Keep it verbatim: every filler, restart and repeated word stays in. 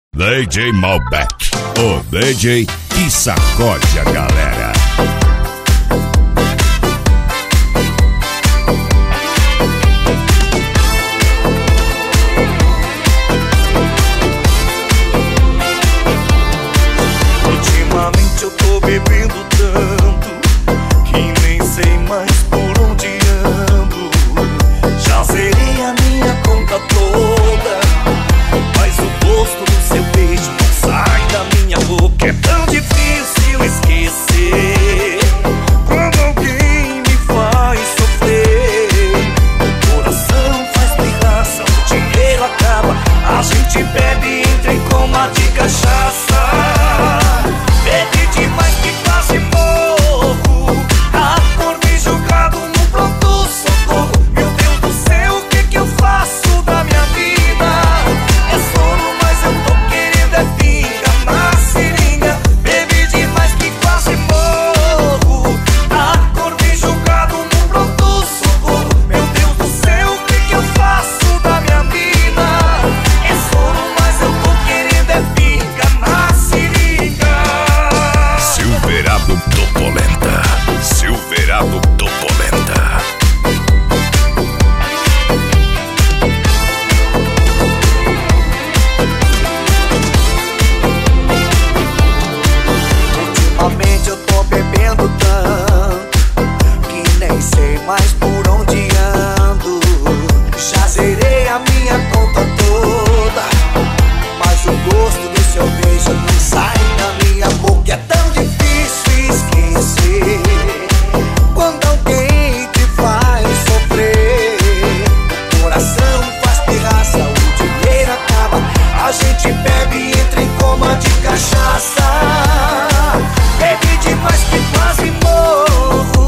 D J Malbec, o D J que sacode a galera. Ultimamente eu tô bebendo tanto que nem sei mais por onde ando. Já zerei a minha conta toda, mas o gosto do seu beijo não sai da minha boca. É tão difícil esquecer quando alguém me faz sofrer. O coração faz pirraça, o dinheiro acaba, a gente bebe e entra em coma de cachaça. Bebi demais que quase morro, acordei jogado no pronto-socorro. Meu Deus do céu, o que que eu faço da minha vida? É sono, mas eu tô querendo é pinga na seringa. Bebi demais que quase morro, acordei jogado no pronto-socorro. Meu Deus do céu, o que que eu faço da minha vida? É sono, mas eu tô querendo é pinga na seringa. Silverado do Polenta, Silverado do Polenta. Ultimamente eu tô bebendo tanto que nem sei mais por onde ando. Já zerei a minha conta toda, mas o gosto do seu beijo não sai da minha boca. É tão difícil esquecer quando alguém te faz sofrer. O coração faz pirraça, o dinheiro acaba, a gente bebe e entra em coma de cachaça. Bebi demais que quase morro,